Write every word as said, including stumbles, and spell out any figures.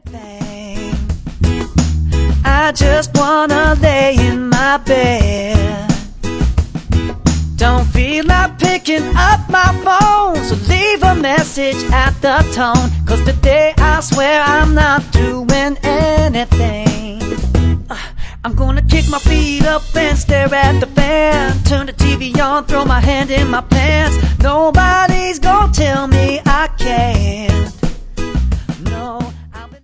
anything. I just wanna lay in my bed. Don't feel like picking up my phone, so leave a message at the tone. Cause today I swear I'm not doing anything. uh, I'm gonna kick my feet up and stare at the fan. Turn the T V on, throw my hand in my pants. Nobody